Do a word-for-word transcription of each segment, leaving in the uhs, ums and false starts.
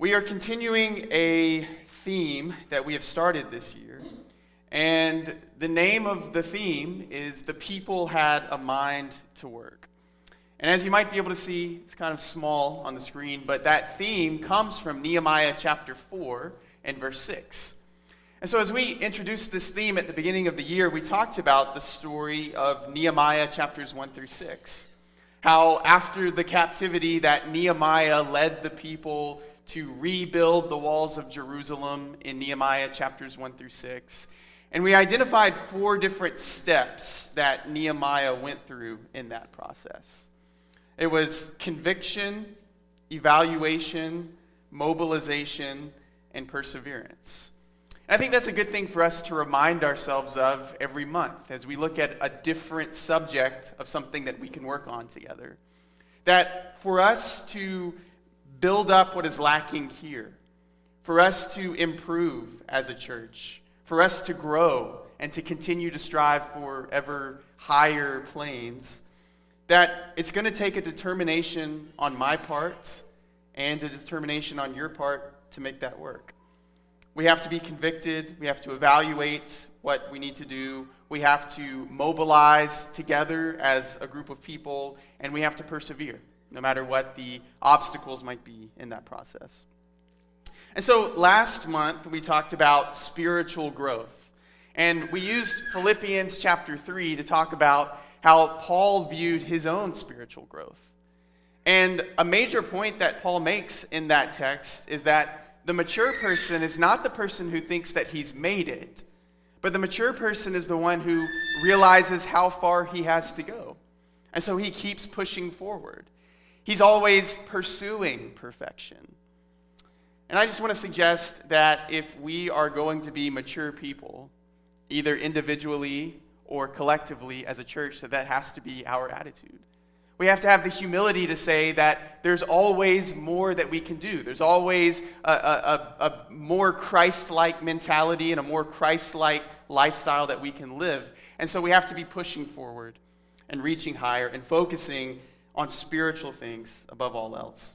We are continuing a theme that we have started this year, and the name of the theme is The People Had a Mind to Work. And as you might be able to see, it's kind of small on the screen, but that theme comes from Nehemiah chapter four and verse six. And so as we introduced this theme at the beginning of the year, we talked about the story of Nehemiah chapters one through six. How after the captivity that Nehemiah led the people to rebuild the walls of Jerusalem in Nehemiah chapters one through six. And we identified four different steps that Nehemiah went through in that process. It was conviction, evaluation, mobilization, and perseverance. And I think that's a good thing for us to remind ourselves of every month as we look at a different subject of something that we can work on together. That for us to build up what is lacking here, for us to improve as a church, for us to grow and to continue to strive for ever higher planes, that it's going to take a determination on my part and a determination on your part to make that work. We have to be convicted. We have to evaluate what we need to do. We have to mobilize together as a group of people, and we have to persevere, no matter what the obstacles might be in that process. And so last month, we talked about spiritual growth. And we used Philippians chapter three to talk about how Paul viewed his own spiritual growth. And a major point that Paul makes in that text is that the mature person is not the person who thinks that he's made it, but the mature person is the one who realizes how far he has to go. And so he keeps pushing forward. He's always pursuing perfection. And I just want to suggest that if we are going to be mature people, either individually or collectively as a church, that that has to be our attitude. We have to have the humility to say that there's always more that we can do. There's always a, a, a, a more Christ-like mentality and a more Christ-like lifestyle that we can live. And so we have to be pushing forward and reaching higher and focusing on spiritual things above all else.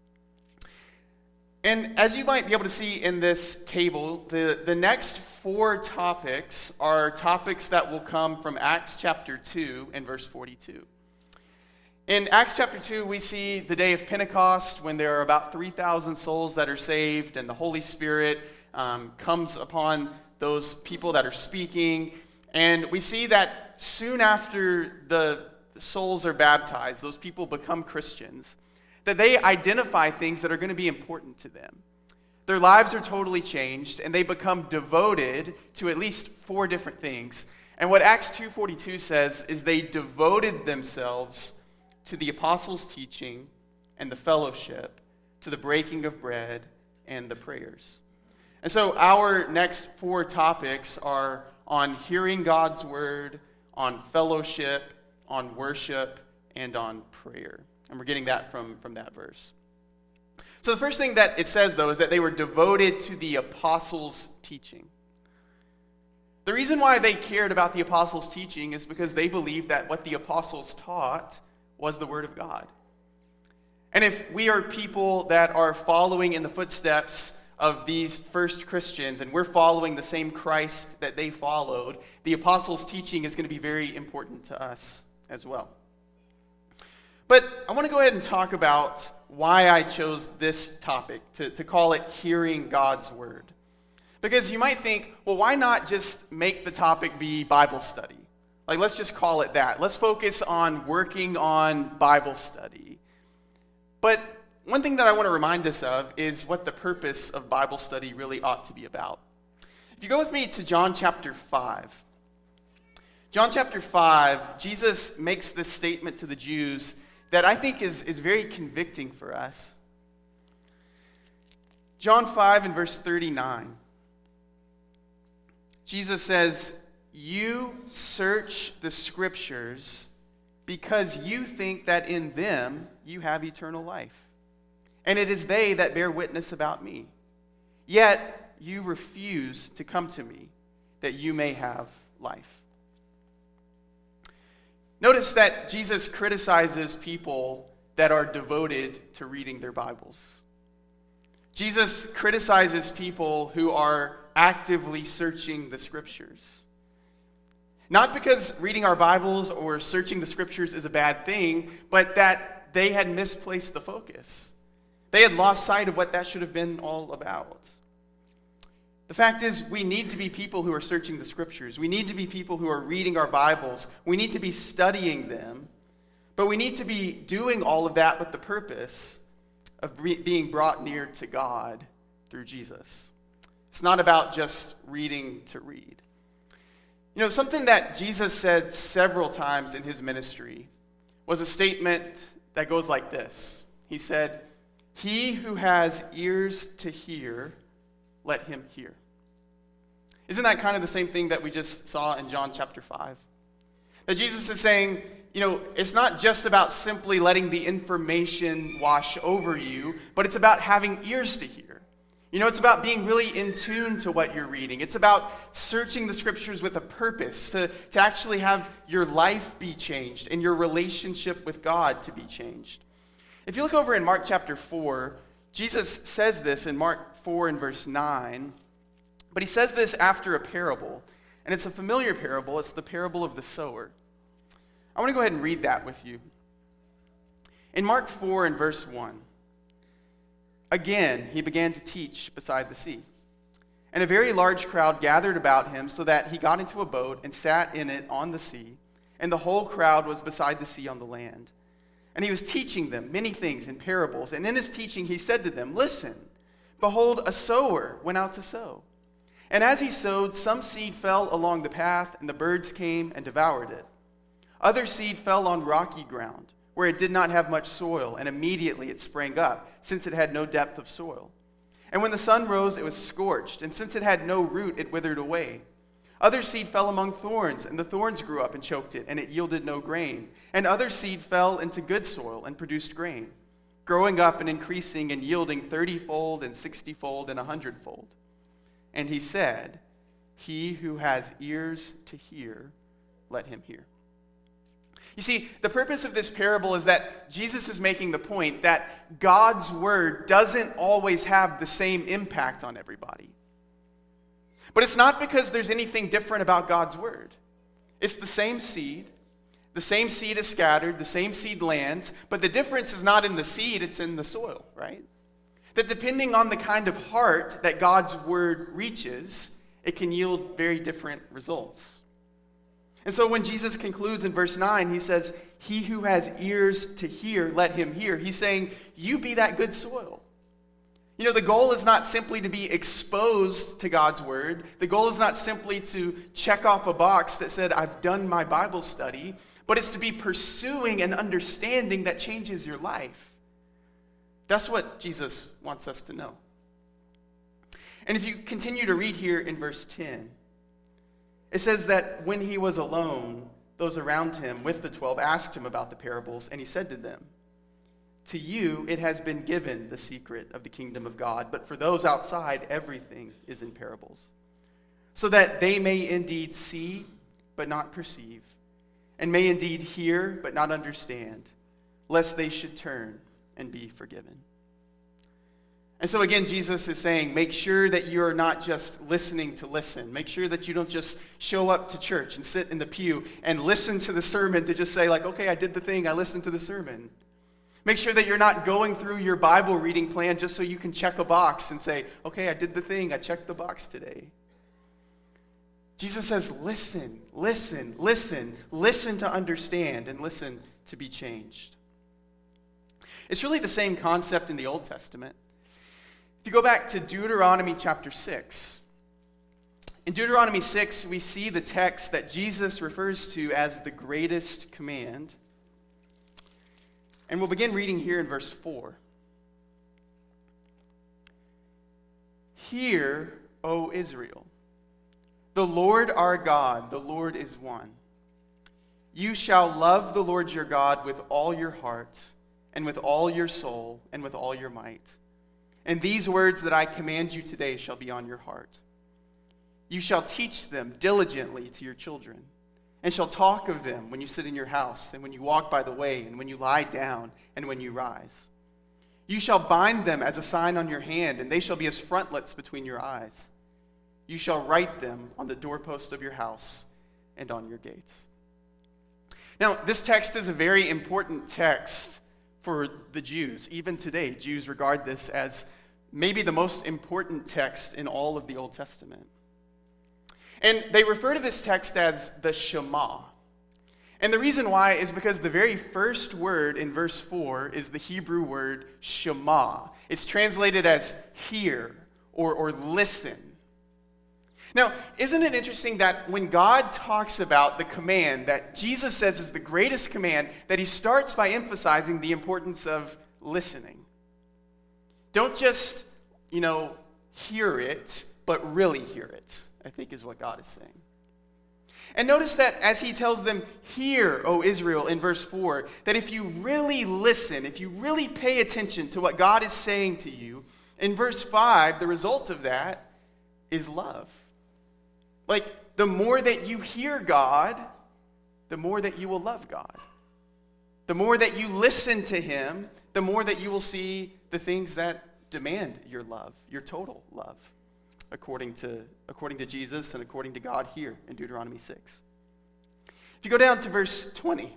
And as you might be able to see in this table, the, the next four topics are topics that will come from Acts chapter two and verse forty-two. In Acts chapter two, we see the day of Pentecost when there are about three thousand souls that are saved and the Holy Spirit um, comes upon those people that are speaking. And we see that soon after the souls are baptized, those people become Christians, that they identify things that are going to be important to them. Their lives are totally changed, and they become devoted to at least four different things. And what Acts two forty-two says is they devoted themselves to the apostles' teaching and the fellowship, to the breaking of bread and the prayers. And so our next four topics are on hearing God's word, on fellowship, on worship, and on prayer. And we're getting that from, from that verse. So the first thing that it says, though, is that they were devoted to the apostles' teaching. The reason why they cared about the apostles' teaching is because they believed that what the apostles taught was the word of God. And if we are people that are following in the footsteps of these first Christians, and we're following the same Christ that they followed, the apostles' teaching is going to be very important to us as well. But I want to go ahead and talk about why I chose this topic, to, to call it Hearing God's Word. Because you might think, well, why not just make the topic be Bible study? Like, let's just call it that. Let's focus on working on Bible study. But one thing that I want to remind us of is what the purpose of Bible study really ought to be about. If you go with me to John chapter five. John chapter five, Jesus makes this statement to the Jews that I think is, is very convicting for us. John five and verse thirty-nine. Jesus says, "You search the scriptures because you think that in them you have eternal life. And it is they that bear witness about me. Yet you refuse to come to me that you may have life." Notice that Jesus criticizes people that are devoted to reading their Bibles. Jesus criticizes people who are actively searching the Scriptures. Not because reading our Bibles or searching the Scriptures is a bad thing, but that they had misplaced the focus. They had lost sight of what that should have been all about. The fact is, we need to be people who are searching the Scriptures. We need to be people who are reading our Bibles. We need to be studying them. But we need to be doing all of that with the purpose of re- being brought near to God through Jesus. It's not about just reading to read. You know, something that Jesus said several times in his ministry was a statement that goes like this. He said, "He who has ears to hear, let him hear." Isn't that kind of the same thing that we just saw in John chapter five? That Jesus is saying, you know, it's not just about simply letting the information wash over you, but it's about having ears to hear. You know, it's about being really in tune to what you're reading. It's about searching the Scriptures with a purpose, to, to actually have your life be changed and your relationship with God to be changed. If you look over in Mark chapter four, Jesus says this in Mark four and verse nine, but he says this after a parable, and it's a familiar parable. It's the parable of the sower. I want to go ahead and read that with you. In Mark four and verse one, "Again, he began to teach beside the sea. And a very large crowd gathered about him, so that he got into a boat and sat in it on the sea, and the whole crowd was beside the sea on the land. And he was teaching them many things in parables. And in his teaching he said to them, 'Listen, behold, a sower went out to sow. And as he sowed, some seed fell along the path, and the birds came and devoured it. Other seed fell on rocky ground, where it did not have much soil, and immediately it sprang up, since it had no depth of soil. And when the sun rose, it was scorched, and since it had no root, it withered away. Other seed fell among thorns, and the thorns grew up and choked it, and it yielded no grain. And other seed fell into good soil and produced grain, growing up and increasing and yielding thirty-fold and sixty-fold and a hundredfold.' And he said, 'He who has ears to hear, let him hear.'" You see, the purpose of this parable is that Jesus is making the point that God's word doesn't always have the same impact on everybody. But it's not because there's anything different about God's word. It's the same seed. The same seed is scattered. The same seed lands. But the difference is not in the seed, it's in the soil, right? That depending on the kind of heart that God's word reaches, it can yield very different results. And so when Jesus concludes in verse nine, he says, "He who has ears to hear, let him hear." He's saying, you be that good soil. You know, the goal is not simply to be exposed to God's word. The goal is not simply to check off a box that said, "I've done my Bible study," but it's to be pursuing an understanding that changes your life. That's what Jesus wants us to know. And if you continue to read here in verse ten, it says that when he was alone, those around him with the twelve asked him about the parables, and he said to them, "To you it has been given the secret of the kingdom of God, but for those outside everything is in parables, so that they may indeed see but not perceive, and may indeed hear but not understand, lest they should turn and be forgiven." And so again, Jesus is saying, make sure that you're not just listening to listen. Make sure that you don't just show up to church and sit in the pew and listen to the sermon to just say like, okay, I did the thing, I listened to the sermon. Make sure that you're not going through your Bible reading plan just so you can check a box and say, okay, I did the thing, I checked the box today. Jesus says, listen, listen, listen, listen to understand, and listen to be changed. It's really the same concept in the Old Testament. If you go back to Deuteronomy chapter six, in Deuteronomy six, we see the text that Jesus refers to as the greatest command. And we'll begin reading here in verse four. "Hear, O Israel, the Lord our God, the Lord is one. You shall love the Lord your God with all your heart, and with all your soul, and with all your might. And these words that I command you today shall be on your heart. You shall teach them diligently to your children, and shall talk of them when you sit in your house, and when you walk by the way, and when you lie down, and when you rise. You shall bind them as a sign on your hand, and they shall be as frontlets between your eyes. You shall write them on the doorpost of your house and on your gates. Now, this text is a very important text for the Jews. Even today, Jews regard this as maybe the most important text in all of the Old Testament. And they refer to this text as the Shema. And the reason why is because the very first word in verse four is the Hebrew word Shema. It's translated as hear or, or listen. Now, isn't it interesting that when God talks about the command that Jesus says is the greatest command, that he starts by emphasizing the importance of listening? Don't just, you know, hear it, but really hear it, I think is what God is saying. And notice that as he tells them, hear, O Israel, in verse four, that if you really listen, if you really pay attention to what God is saying to you, in verse five, the result of that is love. Like, the more that you hear God, the more that you will love God. The more that you listen to him, the more that you will see the things that demand your love, your total love. According to, according to Jesus and according to God here in Deuteronomy six. If you go down to verse twenty,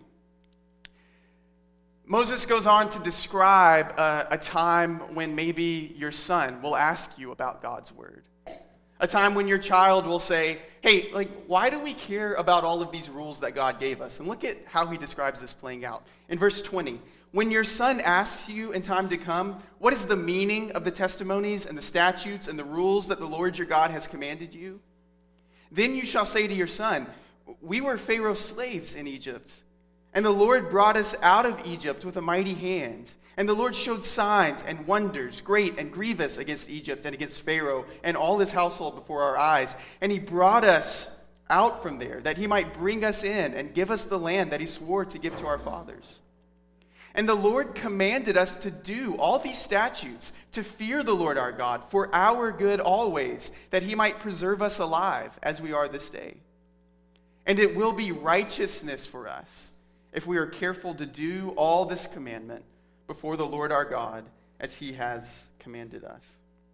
Moses goes on to describe a, a time when maybe your son will ask you about God's word. A time when your child will say, hey, like, why do we care about all of these rules that God gave us? And look at how he describes this playing out. In verse twenty, when your son asks you in time to come, what is the meaning of the testimonies and the statutes and the rules that the Lord your God has commanded you? Then you shall say to your son, we were Pharaoh's slaves in Egypt, and the Lord brought us out of Egypt with a mighty hand. And the Lord showed signs and wonders, great and grievous, against Egypt and against Pharaoh and all his household before our eyes. And he brought us out from there, that he might bring us in and give us the land that he swore to give to our fathers. And the Lord commanded us to do all these statutes, to fear the Lord our God for our good always, that he might preserve us alive as we are this day. And it will be righteousness for us if we are careful to do all this commandment before the Lord our God as he has commanded us.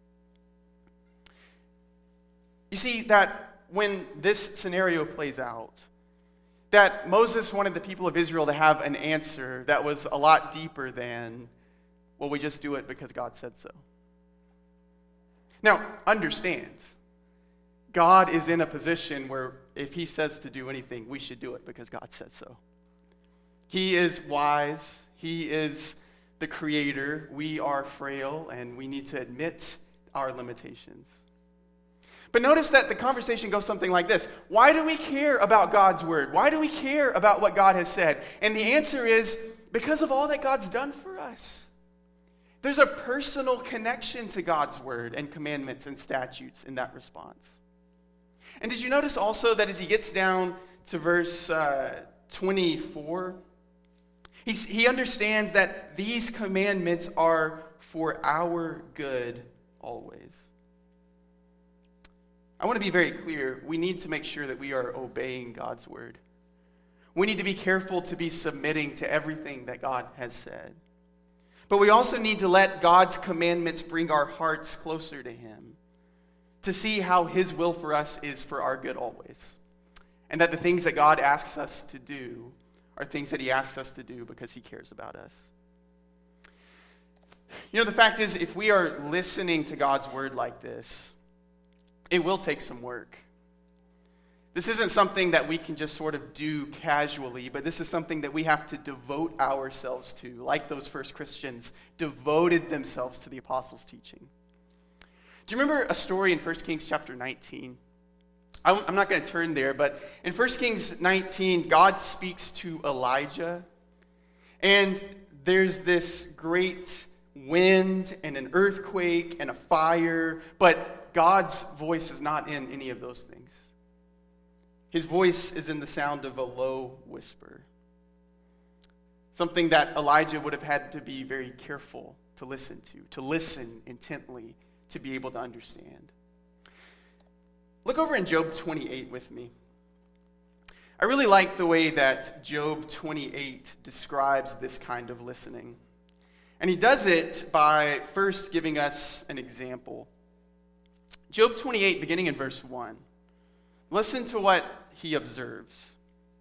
You see that when this scenario plays out, that Moses wanted the people of Israel to have an answer that was a lot deeper than, well, we just do it because God said so. Now, understand, God is in a position where if he says to do anything, we should do it because God said so. He is wise. He is the creator. We are frail, and we need to admit our limitations. But notice that the conversation goes something like this. Why do we care about God's word? Why do we care about what God has said? And the answer is because of all that God's done for us. There's a personal connection to God's word and commandments and statutes in that response. And did you notice also that as he gets down to verse uh, twenty-four, he's, he understands that these commandments are for our good always. I want to be very clear. We need to make sure that we are obeying God's word. We need to be careful to be submitting to everything that God has said. But we also need to let God's commandments bring our hearts closer to him, to see how his will for us is for our good always. And that the things that God asks us to do are things that he asks us to do because he cares about us. You know, the fact is, if we are listening to God's word like this, it will take some work. This isn't something that we can just sort of do casually, but this is something that we have to devote ourselves to, like those first Christians devoted themselves to the apostles' teaching. Do you remember a story in First Kings chapter nineteen? I'm not going to turn there, but in First Kings nineteen, God speaks to Elijah, and there's this great wind and an earthquake and a fire, but God's voice is not in any of those things. His voice is in the sound of a low whisper. Something that Elijah would have had to be very careful to listen to, to listen intently, to be able to understand. Look over in Job twenty-eight with me. I really like the way that Job twenty-eight describes this kind of listening. And he does it by first giving us an example. Job twenty-eight, beginning in verse one. Listen to what he observes.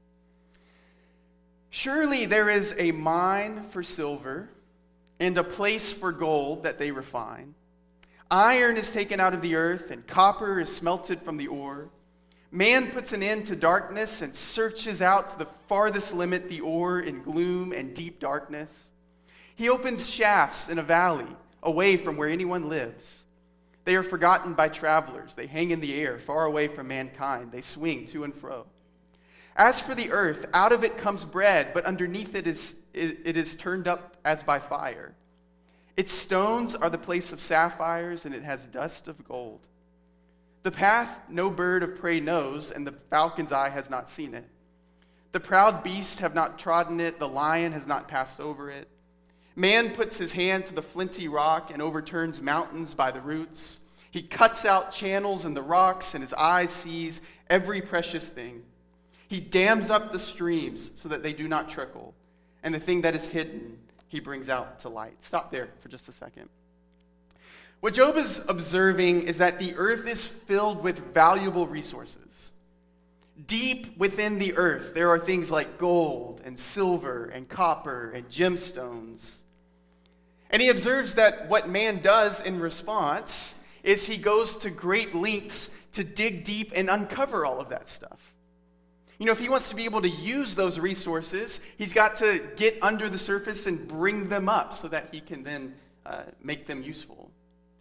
Surely there is a mine for silver and a place for gold that they refine. Iron is taken out of the earth and copper is smelted from the ore. Man puts an end to darkness and searches out to the farthest limit the ore in gloom and deep darkness. He opens shafts in a valley away from where anyone lives. They are forgotten by travelers. They hang in the air far away from mankind. They swing to and fro. As for the earth, out of it comes bread, but underneath it is, it, it is turned up as by fire. Its stones are the place of sapphires, and it has dust of gold. The path no bird of prey knows, and the falcon's eye has not seen it. The proud beasts have not trodden it, the lion has not passed over it. Man puts his hand to the flinty rock and overturns mountains by the roots. He cuts out channels in the rocks, and his eye sees every precious thing. He dams up the streams so that they do not trickle, and the thing that is hidden he brings out to light. Stop there for just a second. What Job is observing is that the earth is filled with valuable resources. Deep within the earth, there are things like gold and silver and copper and gemstones. And he observes that what man does in response is he goes to great lengths to dig deep and uncover all of that stuff. You know, if he wants to be able to use those resources, he's got to get under the surface and bring them up so that he can then uh, make them useful.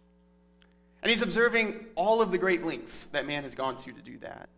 And he's observing all of the great lengths that man has gone to to do that.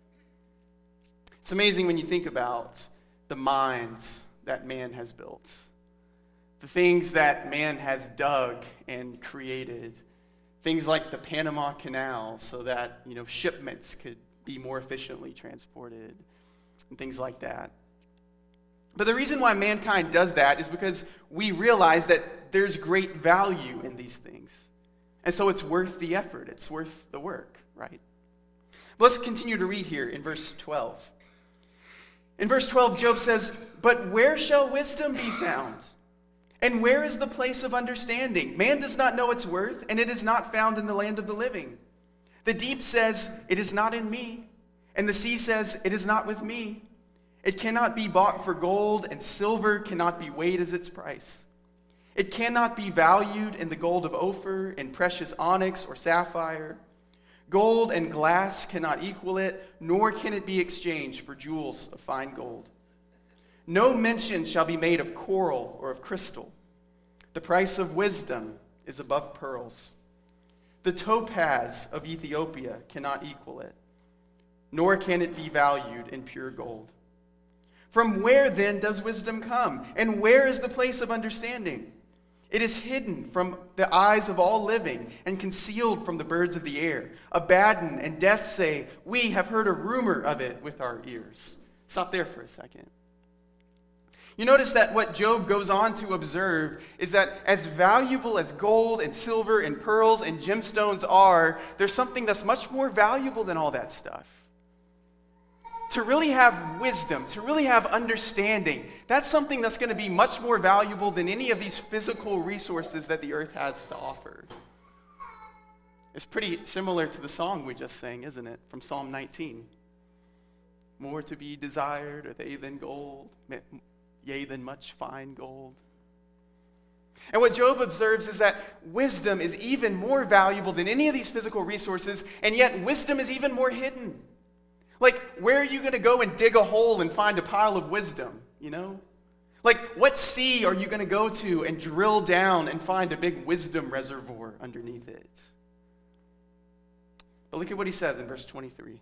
It's amazing when you think about the mines that man has built, the things that man has dug and created, things like the Panama Canal so that, you know, shipments could be more efficiently transported, and things like that. But the reason why mankind does that is because we realize that there's great value in these things. And so it's worth the effort. It's worth the work, right? But let's continue to read here in verse twelve. In verse twelve, Job says, "But where shall wisdom be found? And where is the place of understanding? Man does not know its worth, and it is not found in the land of the living. The deep says, 'It is not in me.' And the sea says, 'It is not with me.' It cannot be bought for gold, and silver cannot be weighed as its price. It cannot be valued in the gold of Ophir, in precious onyx or sapphire. Gold and glass cannot equal it, nor can it be exchanged for jewels of fine gold. No mention shall be made of coral or of crystal. The price of wisdom is above pearls. The topaz of Ethiopia cannot equal it, nor can it be valued in pure gold. From where then does wisdom come? And where is the place of understanding? It is hidden from the eyes of all living and concealed from the birds of the air. Abaddon and death say, 'We have heard a rumor of it with our ears.'" Stop there for a second. You notice that what Job goes on to observe is that as valuable as gold and silver and pearls and gemstones are, there's something that's much more valuable than all that stuff. To really have wisdom, to really have understanding, that's something that's going to be much more valuable than any of these physical resources that the earth has to offer. It's pretty similar to the song we just sang, isn't it? From Psalm nineteen. "More to be desired are they than gold, yea, than much fine gold." And what Job observes is that wisdom is even more valuable than any of these physical resources, and yet wisdom is even more hidden. Like, where are you going to go and dig a hole and find a pile of wisdom, you know? Like, what sea are you going to go to and drill down and find a big wisdom reservoir underneath it? But look at what he says in verse twenty-three.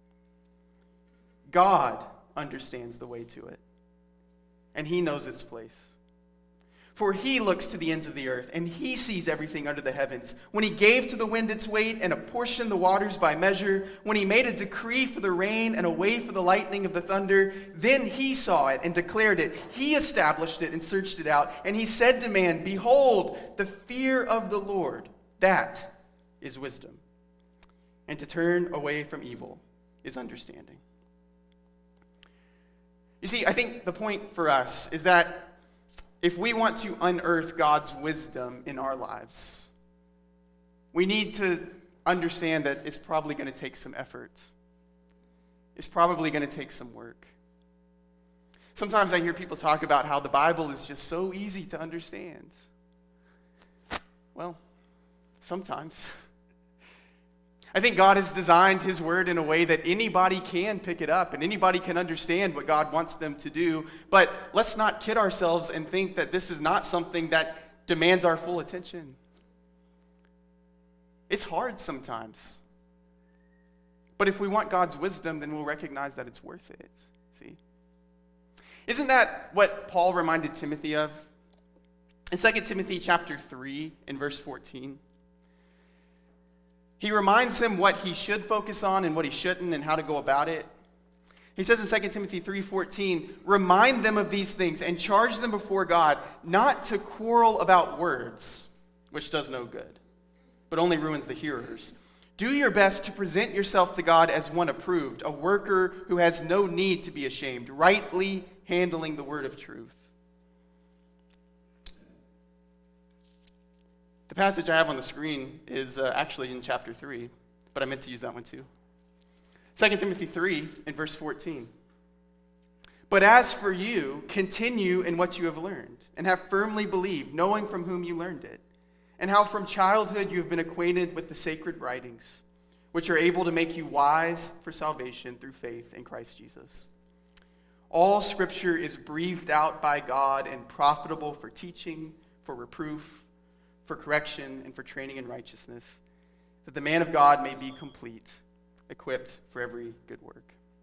God understands the way to it, and he knows its place. For he looks to the ends of the earth, and he sees everything under the heavens. When he gave to the wind its weight, and apportioned the waters by measure, when he made a decree for the rain, and a way for the lightning of the thunder, then he saw it and declared it. He established it and searched it out. And he said to man, "Behold, the fear of the Lord, that is wisdom. And to turn away from evil is understanding." You see, I think the point for us is that if we want to unearth God's wisdom in our lives, we need to understand that it's probably going to take some effort. It's probably going to take some work. Sometimes I hear people talk about how the Bible is just so easy to understand. Well, sometimes. I think God has designed his word in a way that anybody can pick it up and anybody can understand what God wants them to do. But let's not kid ourselves and think that this is not something that demands our full attention. It's hard sometimes. But if we want God's wisdom, then we'll recognize that it's worth it. See? Isn't that what Paul reminded Timothy of? In Second Timothy chapter three, in verse fourteen, he reminds him what he should focus on and what he shouldn't and how to go about it. He says in Second Timothy three fourteen, remind them of these things and charge them before God not to quarrel about words, which does no good, but only ruins the hearers. Do your best to present yourself to God as one approved, a worker who has no need to be ashamed, rightly handling the word of truth. The passage I have on the screen is uh, actually in chapter three, but I meant to use that one too. Second Timothy three in verse fourteen. But as for you, continue in what you have learned, and have firmly believed, knowing from whom you learned it, and how from childhood you have been acquainted with the sacred writings, which are able to make you wise for salvation through faith in Christ Jesus. All Scripture is breathed out by God and profitable for teaching, for reproof, for correction, and for training in righteousness, that the man of God may be complete, equipped for every good work.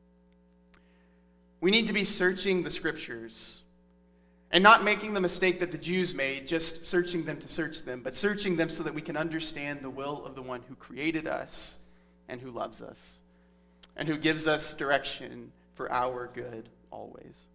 We need to be searching the Scriptures and not making the mistake that the Jews made, just searching them to search them, but searching them so that we can understand the will of the one who created us and who loves us and who gives us direction for our good always.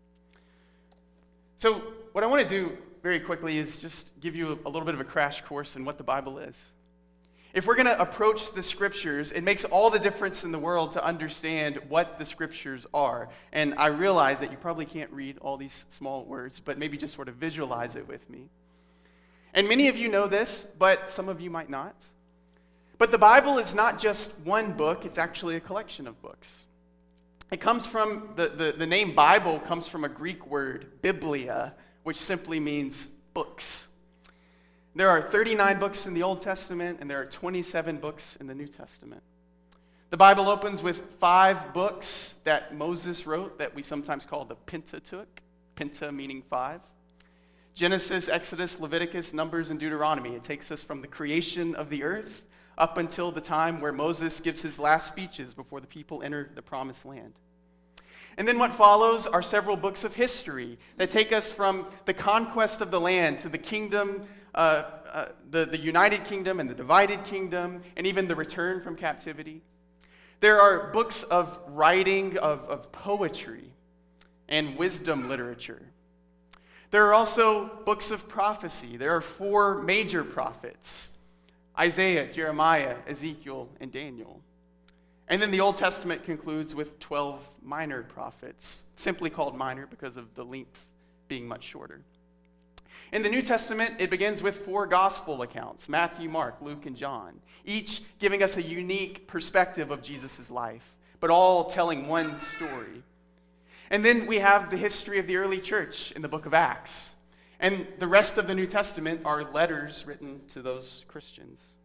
So what I want to do very quickly is just give you a little bit of a crash course in what the Bible is. If we're going to approach the Scriptures, it makes all the difference in the world to understand what the Scriptures are. And I realize that you probably can't read all these small words, but maybe just sort of visualize it with me. And many of you know this, but some of you might not. But the Bible is not just one book, it's actually a collection of books. It comes from, the, the, the name Bible comes from a Greek word, biblia, which simply means books. There are thirty-nine books in the Old Testament, and there are twenty-seven books in the New Testament. The Bible opens with five books that Moses wrote that we sometimes call the Pentateuch, Penta meaning five. Genesis, Exodus, Leviticus, Numbers, and Deuteronomy. It takes us from the creation of the earth up until the time where Moses gives his last speeches before the people enter the promised land. And then what follows are several books of history that take us from the conquest of the land to the kingdom, uh, uh, the, the united kingdom and the divided kingdom, and even the return from captivity. There are books of writing, of, of poetry, and wisdom literature. There are also books of prophecy. There are four major prophets: Isaiah, Jeremiah, Ezekiel, and Daniel. And then the Old Testament concludes with twelve minor prophets, simply called minor because of the length being much shorter. In the New Testament, it begins with four gospel accounts: Matthew, Mark, Luke, and John, each giving us a unique perspective of Jesus' life, but all telling one story. And then we have the history of the early church in the book of Acts. And the rest of the New Testament are letters written to those Christians.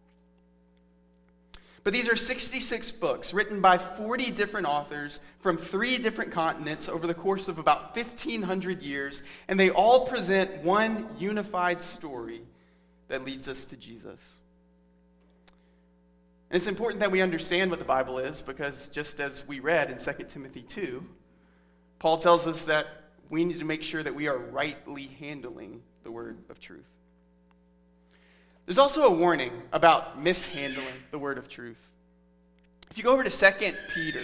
But these are sixty-six books written by forty different authors from three different continents over the course of about fifteen hundred years, and they all present one unified story that leads us to Jesus. And it's important that we understand what the Bible is, because just as we read in Second Timothy two, Paul tells us that we need to make sure that we are rightly handling the word of truth. There's also a warning about mishandling the word of truth. If you go over to Second Peter,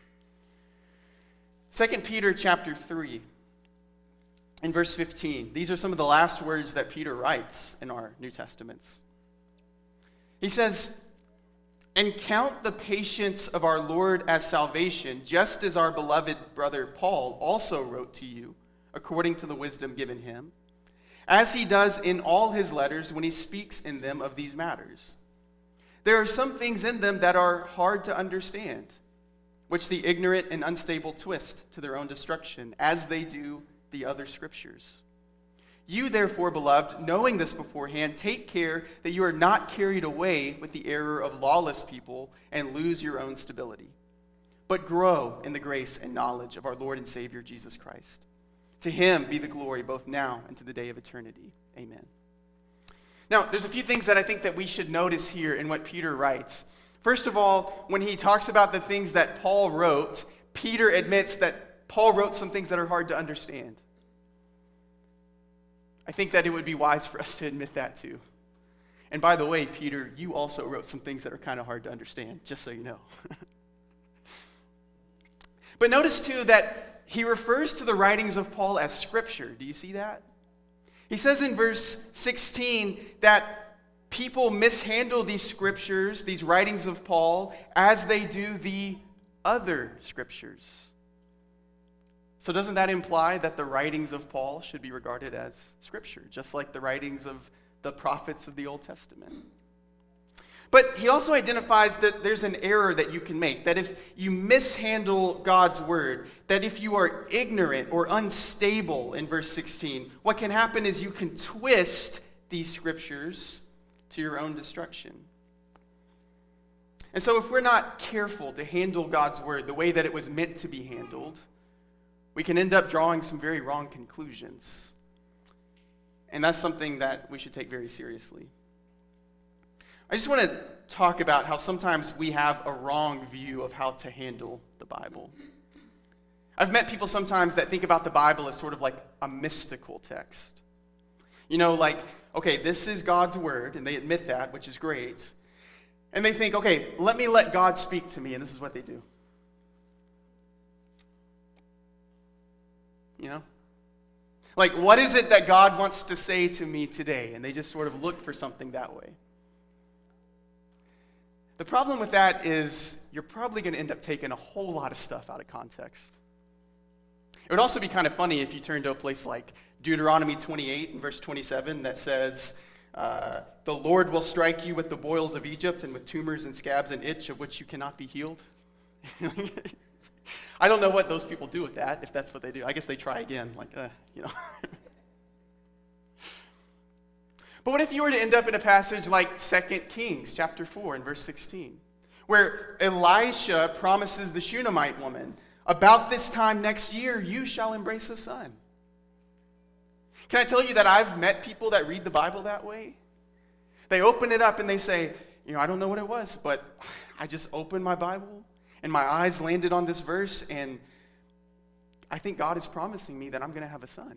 Second Peter chapter three, in verse fifteen, these are some of the last words that Peter writes in our New Testaments. He says, "And count the patience of our Lord as salvation, just as our beloved brother Paul also wrote to you, according to the wisdom given him, as he does in all his letters when he speaks in them of these matters. There are some things in them that are hard to understand, which the ignorant and unstable twist to their own destruction, as they do the other scriptures. You, therefore, beloved, knowing this beforehand, take care that you are not carried away with the error of lawless people and lose your own stability, but grow in the grace and knowledge of our Lord and Savior Jesus Christ. To him be the glory both now and to the day of eternity. Amen. Now, there's a few things that I think that we should notice here in what Peter writes. First of all, when he talks about the things that Paul wrote, Peter admits that Paul wrote some things that are hard to understand. I think that it would be wise for us to admit that too. And by the way, Peter, you also wrote some things that are kind of hard to understand, just so you know. But notice too that he refers to the writings of Paul as scripture. Do you see that? He says in verse sixteen that people mishandle these scriptures, these writings of Paul, as they do the other scriptures. So doesn't that imply that the writings of Paul should be regarded as scripture, just like the writings of the prophets of the Old Testament? But he also identifies that there's an error that you can make, that if you mishandle God's word, that if you are ignorant or unstable in verse sixteen, what can happen is you can twist these scriptures to your own destruction. And so if we're not careful to handle God's word the way that it was meant to be handled, we can end up drawing some very wrong conclusions. And that's something that we should take very seriously. I just want to talk about how sometimes we have a wrong view of how to handle the Bible. I've met people sometimes that think about the Bible as sort of like a mystical text. You know, like, okay, this is God's word, and they admit that, which is great. And they think, okay, let me let God speak to me, and this is what they do. You know? Like, what is it that God wants to say to me today? And they just sort of look for something that way. The problem with that is you're probably going to end up taking a whole lot of stuff out of context. It would also be kind of funny if you turned to a place like Deuteronomy twenty-eight and verse twenty-seven that says, uh, the Lord will strike you with the boils of Egypt and with tumors and scabs and itch of which you cannot be healed. I don't know what those people do with that, if that's what they do. I guess they try again, like, uh, you know. But what if you were to end up in a passage like Second Kings chapter four and verse sixteen, where Elisha promises the Shunammite woman, about this time next year, you shall embrace a son. Can I tell you that I've met people that read the Bible that way? They open it up and they say, you know, I don't know what it was, but I just opened my Bible and my eyes landed on this verse, and I think God is promising me that I'm going to have a son.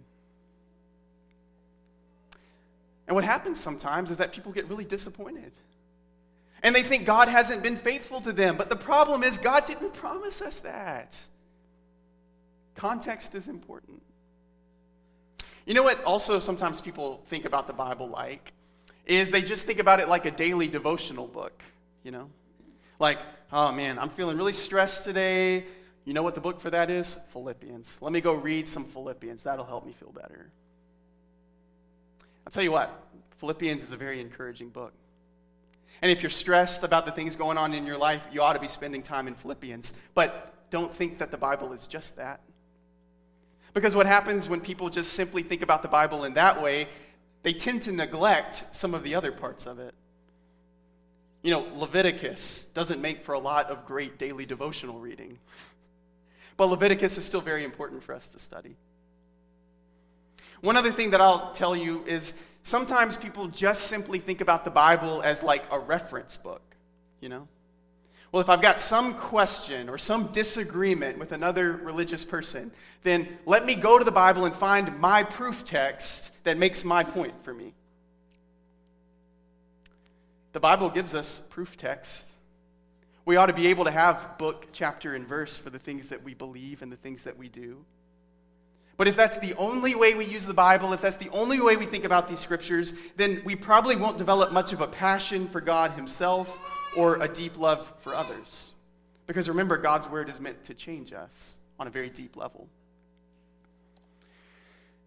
And what happens sometimes is that people get really disappointed. And they think God hasn't been faithful to them. But the problem is God didn't promise us that. Context is important. You know what also sometimes people think about the Bible like? Is they just think about it like a daily devotional book, you know? Like, oh man, I'm feeling really stressed today. You know what the book for that is? Philippians. Let me go read some Philippians. That'll help me feel better. I'll tell you what, Philippians is a very encouraging book. And if you're stressed about the things going on in your life, you ought to be spending time in Philippians. But don't think that the Bible is just that. Because what happens when people just simply think about the Bible in that way, they tend to neglect some of the other parts of it. You know, Leviticus doesn't make for a lot of great daily devotional reading. But Leviticus is still very important for us to study. One other thing that I'll tell you is sometimes people just simply think about the Bible as like a reference book, you know? Well, if I've got some question or some disagreement with another religious person, then let me go to the Bible and find my proof text that makes my point for me. The Bible gives us proof text. We ought to be able to have book, chapter, and verse for the things that we believe and the things that we do. But if that's the only way we use the Bible, if that's the only way we think about these scriptures, then we probably won't develop much of a passion for God himself or a deep love for others. Because remember, God's word is meant to change us on a very deep level.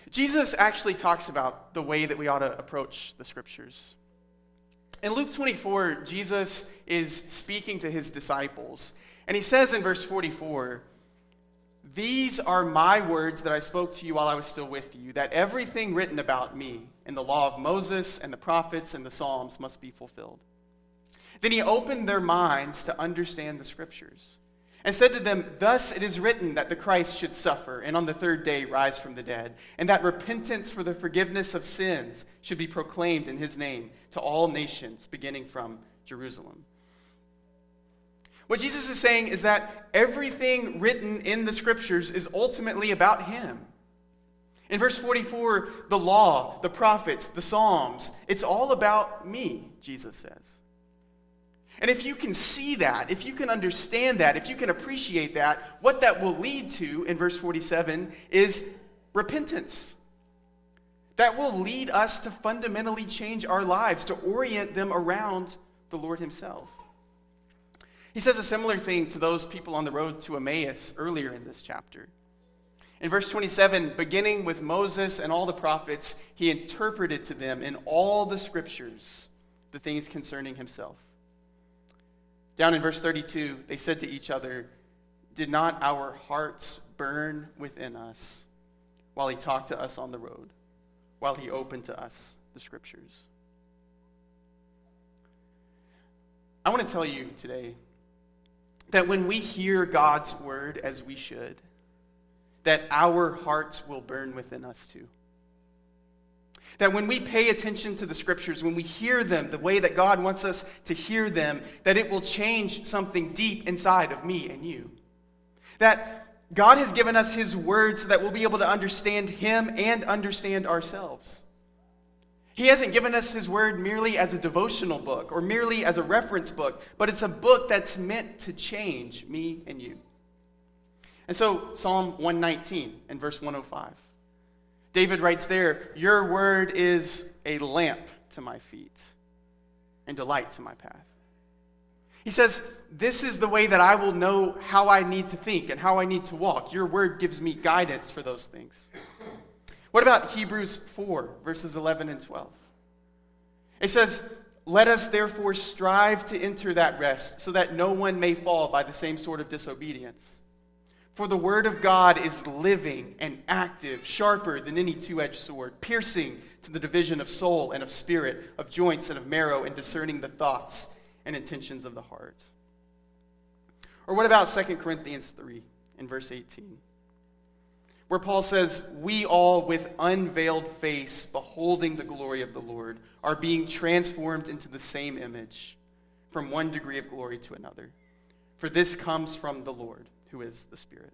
Jesus actually talks about the way that we ought to approach the scriptures. In Luke twenty-four, Jesus is speaking to his disciples, and he says in verse forty-four, "These are my words that I spoke to you while I was still with you, that everything written about me in the law of Moses and the prophets and the Psalms must be fulfilled." Then he opened their minds to understand the scriptures and said to them, "Thus it is written that the Christ should suffer and on the third day rise from the dead, and that repentance for the forgiveness of sins should be proclaimed in his name to all nations, beginning from Jerusalem." What Jesus is saying is that everything written in the scriptures is ultimately about him. In verse forty-four, the law, the prophets, the Psalms, it's all about me, Jesus says. And if you can see that, if you can understand that, if you can appreciate that, what that will lead to in verse forty-seven is repentance. That will lead us to fundamentally change our lives, to orient them around the Lord himself. He says a similar thing to those people on the road to Emmaus earlier in this chapter. In verse twenty-seven, beginning with Moses and all the prophets, he interpreted to them in all the scriptures the things concerning himself. Down in verse thirty-two, they said to each other, "Did not our hearts burn within us while he talked to us on the road, while he opened to us the scriptures?" I want to tell you today that when we hear God's word as we should, that our hearts will burn within us too. That when we pay attention to the scriptures, when we hear them the way that God wants us to hear them, that it will change something deep inside of me and you. That God has given us his word so that we'll be able to understand him and understand ourselves. He hasn't given us his word merely as a devotional book or merely as a reference book, but it's a book that's meant to change me and you. And so Psalm one nineteen and verse one oh five. David writes there, "Your word is a lamp to my feet and a light to my path." He says, this is the way that I will know how I need to think and how I need to walk. Your word gives me guidance for those things. What about Hebrews four, verses eleven and twelve? It says, "Let us therefore strive to enter that rest, so that no one may fall by the same sort of disobedience. For the word of God is living and active, sharper than any two-edged sword, piercing to the division of soul and of spirit, of joints and of marrow, and discerning the thoughts and intentions of the heart." Or what about Second Corinthians three in verse eighteen? Where Paul says, "We all with unveiled face, beholding the glory of the Lord, are being transformed into the same image, from one degree of glory to another. For this comes from the Lord, who is the Spirit."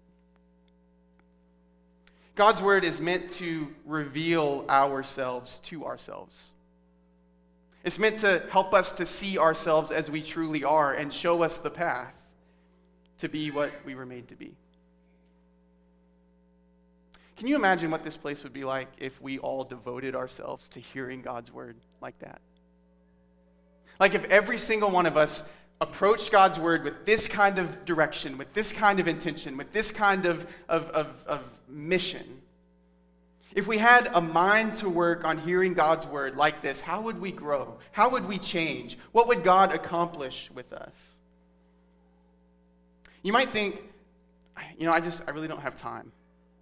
God's word is meant to reveal ourselves to ourselves. It's meant to help us to see ourselves as we truly are and show us the path to be what we were made to be. Can you imagine what this place would be like if we all devoted ourselves to hearing God's word like that? Like if every single one of us approached God's word with this kind of direction, with this kind of intention, with this kind of, of, of, of mission. If we had a mind to work on hearing God's word like this, how would we grow? How would we change? What would God accomplish with us? You might think, you know, I just, I really don't have time.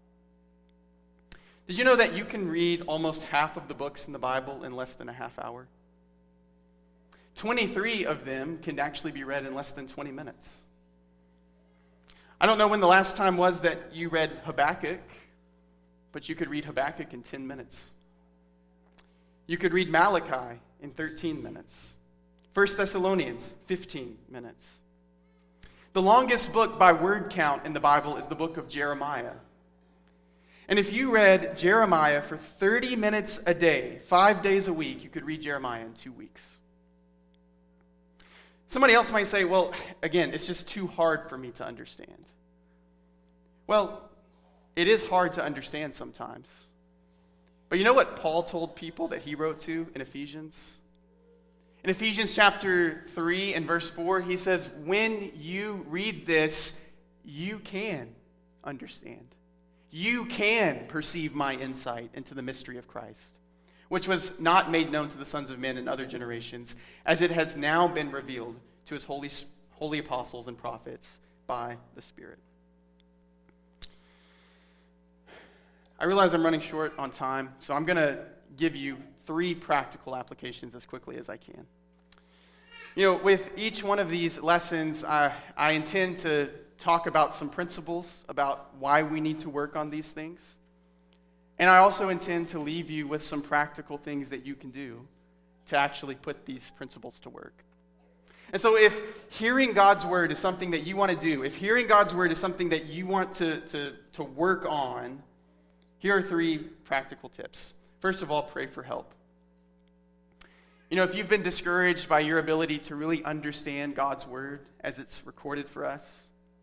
Did you know that you can read almost half of the books in the Bible in less than a half hour? twenty-three of them can actually be read in less than twenty minutes. I don't know when the last time was that you read Habakkuk, but you could read Habakkuk in ten minutes. You could read Malachi in thirteen minutes. First Thessalonians, fifteen minutes. The longest book by word count in the Bible is the book of Jeremiah. And if you read Jeremiah for thirty minutes a day, five days a week, you could read Jeremiah in two weeks. Somebody else might say, well, again, it's just too hard for me to understand. Well, it is hard to understand sometimes. But you know what Paul told people that he wrote to in Ephesians? In Ephesians chapter three and verse four, he says, when you read this, you can understand. you can perceive my insight into the mystery of Christ, which was not made known to the sons of men in other generations, as it has now been revealed to his holy, holy apostles and prophets by the Spirit. I realize I'm running short on time, so I'm going to give you three practical applications as quickly as I can. You know, with each one of these lessons, I, I intend to talk about some principles about why we need to work on these things. And I also intend to leave you with some practical things that you can do to actually put these principles to work. And so if hearing God's word is something that you want to do, if hearing God's word is something that you want to, to, to work on, here are three practical tips. First of all, pray for help. You know, if you've been discouraged by your ability to really understand God's word as it's recorded for us,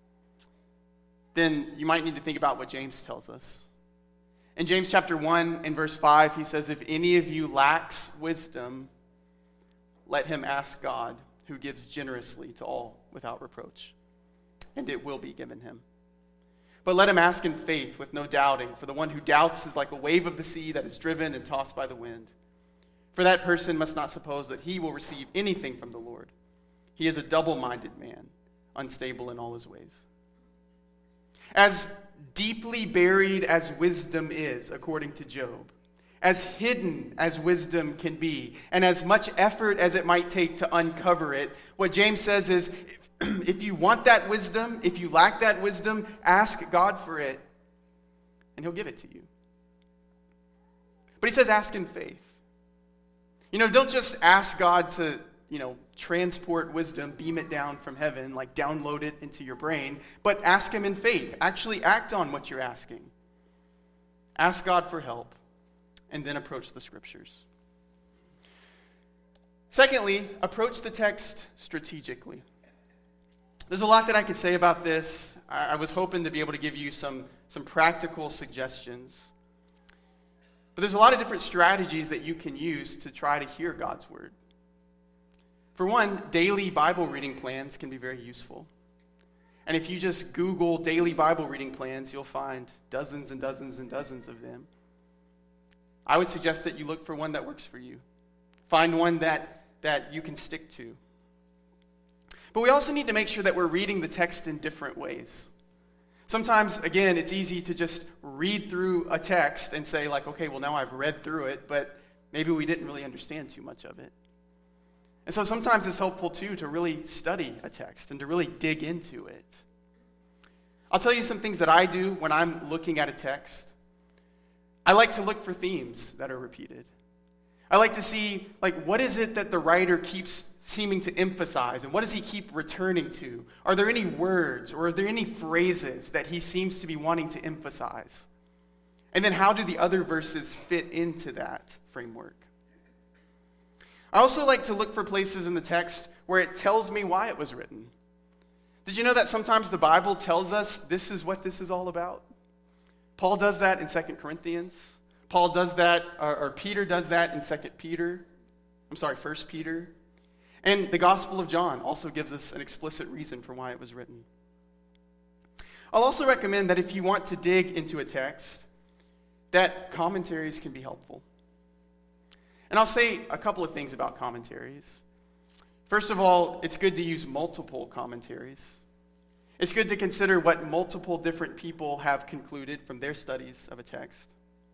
then you might need to think about what James tells us. In James chapter one and verse five, he says, if any of you lacks wisdom, let him ask God, who gives generously to all without reproach, and it will be given him. But let him ask in faith with no doubting, for the one who doubts is like a wave of the sea that is driven and tossed by the wind. For that person must not suppose that he will receive anything from the Lord. He is a double-minded man, unstable in all his ways. As deeply buried as wisdom is, according to Job, as hidden as wisdom can be, and as much effort as it might take to uncover it, what James says is, if, if you want that wisdom, if you lack that wisdom, ask God for it, and he'll give it to you. But he says ask in faith. You know, don't just ask God to, you know, transport wisdom, beam it down from heaven, like download it into your brain, but ask him in faith. Actually act on what you're asking. Ask God for help, and then approach the scriptures. Secondly, approach the text strategically. There's a lot that I could say about this. I, I was hoping to be able to give you some, some practical suggestions. But there's a lot of different strategies that you can use to try to hear God's word. For one, daily Bible reading plans can be very useful. And if you just Google daily Bible reading plans, you'll find dozens and dozens and dozens of them. I would suggest that you look for one that works for you. Find one that, that you can stick to. But we also need to make sure that we're reading the text in different ways. Sometimes, again, it's easy to just read through a text and say, like, okay, well, now I've read through it, but maybe we didn't really understand too much of it. And so sometimes it's helpful, too, to really study a text and to really dig into it. I'll tell you some things that I do when I'm looking at a text. I like to look for themes that are repeated. I like to see, like, what is it that the writer keeps seeming to emphasize, and what does he keep returning to? Are there any words or are there any phrases that he seems to be wanting to emphasize? And then how do the other verses fit into that framework? I also like to look for places in the text where it tells me why it was written. Did you know that sometimes the Bible tells us this is what this is all about? Paul does that in Second Corinthians. Paul does that, or, or Peter does that in Second Peter. I'm sorry, First Peter. And the Gospel of John also gives us an explicit reason for why it was written. I'll also recommend that if you want to dig into a text, that commentaries can be helpful. And I'll say a couple of things about commentaries. First of all, it's good to use multiple commentaries. It's good to consider what multiple different people have concluded from their studies of a text.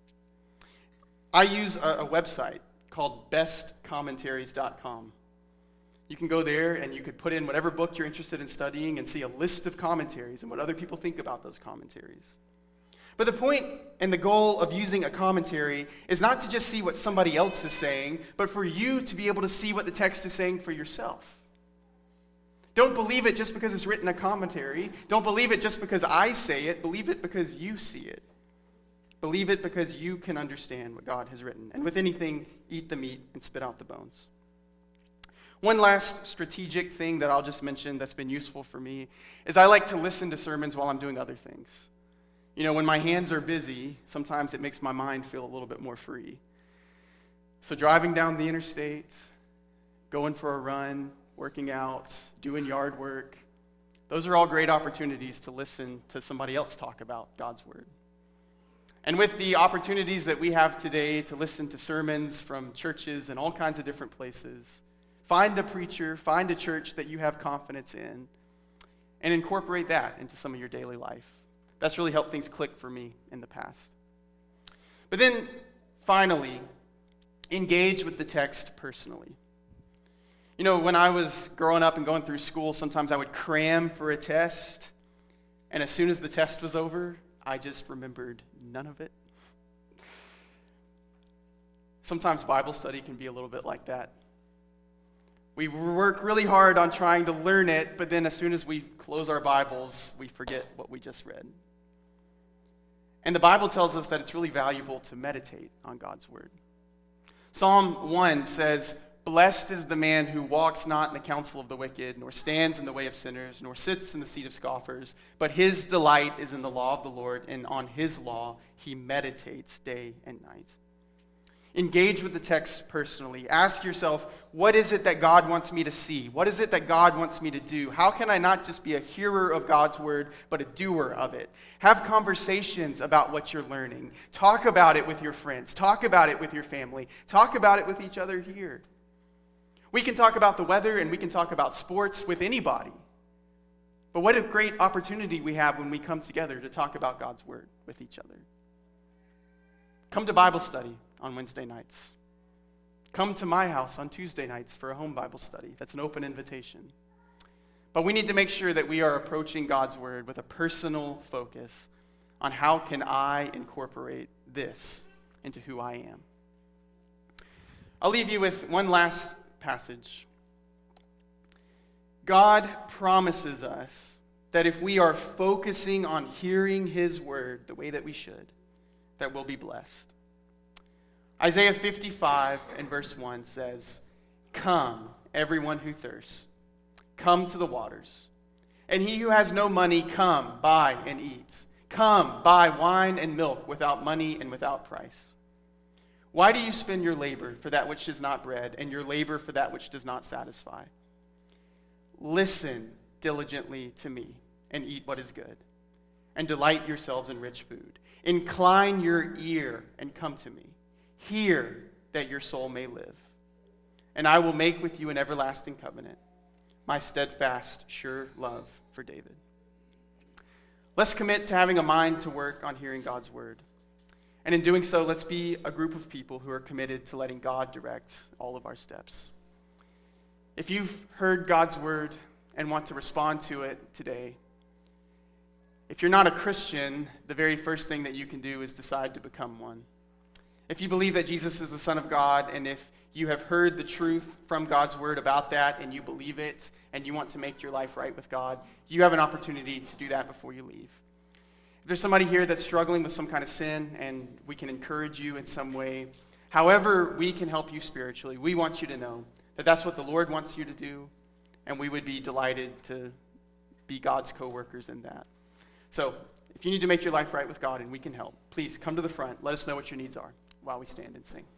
I use a, a website called best commentaries dot com. You can go there and you could put in whatever book you're interested in studying and see a list of commentaries and what other people think about those commentaries. But the point and the goal of using a commentary is not to just see what somebody else is saying, but for you to be able to see what the text is saying for yourself. Don't believe it just because it's written in a commentary. Don't believe it just because I say it. Believe it because you see it. Believe it because you can understand what God has written. And with anything, eat the meat and spit out the bones. One last strategic thing that I'll just mention that's been useful for me is I like to listen to sermons while I'm doing other things. You know, when my hands are busy, sometimes it makes my mind feel a little bit more free. So driving down the interstate, going for a run, working out, doing yard work, those are all great opportunities to listen to somebody else talk about God's word. And with the opportunities that we have today to listen to sermons from churches in all kinds of different places, find a preacher, find a church that you have confidence in, and incorporate that into some of your daily life. That's really helped things click for me in the past. But then, finally, engage with the text personally. You know, when I was growing up and going through school, sometimes I would cram for a test, and as soon as the test was over, I just remembered none of it. Sometimes Bible study can be a little bit like that. We work really hard on trying to learn it, but then as soon as we close our Bibles, we forget what we just read. And the Bible tells us that it's really valuable to meditate on God's word. Psalm one says, "Blessed is the man who walks not in the counsel of the wicked, nor stands in the way of sinners, nor sits in the seat of scoffers, but his delight is in the law of the Lord, and on his law he meditates day and night." Engage with the text personally. Ask yourself, what is it that God wants me to see? What is it that God wants me to do? How can I not just be a hearer of God's word, but a doer of it? Have conversations about what you're learning. Talk about it with your friends. Talk about it with your family. Talk about it with each other here. We can talk about the weather and we can talk about sports with anybody. But what a great opportunity we have when we come together to talk about God's word with each other. Come to Bible study on Wednesday nights. Come to my house on Tuesday nights for a home Bible study. That's an open invitation. But we need to make sure that we are approaching God's word with a personal focus on how can I incorporate this into who I am. I'll leave you with one last passage. God promises us that if we are focusing on hearing his word the way that we should, that we'll be blessed. Isaiah fifty-five and verse one says, "Come, everyone who thirsts, come to the waters. And he who has no money, come, buy and eat. Come, buy wine and milk without money and without price. Why do you spend your labor for that which is not bread, and your labor for that which does not satisfy? Listen diligently to me, and eat what is good, and delight yourselves in rich food. Incline your ear and come to me. Hear that your soul may live. And I will make with you an everlasting covenant, my steadfast, sure love for David." Let's commit to having a mind to work on hearing God's word. And in doing so, let's be a group of people who are committed to letting God direct all of our steps. If you've heard God's word and want to respond to it today, if you're not a Christian, the very first thing that you can do is decide to become one. If you believe that Jesus is the Son of God, and if you have heard the truth from God's word about that, and you believe it, and you want to make your life right with God, you have an opportunity to do that before you leave. If there's somebody here that's struggling with some kind of sin, and we can encourage you in some way, however we can help you spiritually, we want you to know that that's what the Lord wants you to do, and we would be delighted to be God's co-workers in that. So, if you need to make your life right with God and we can help, please come to the front. Let us know what your needs are while we stand and sing.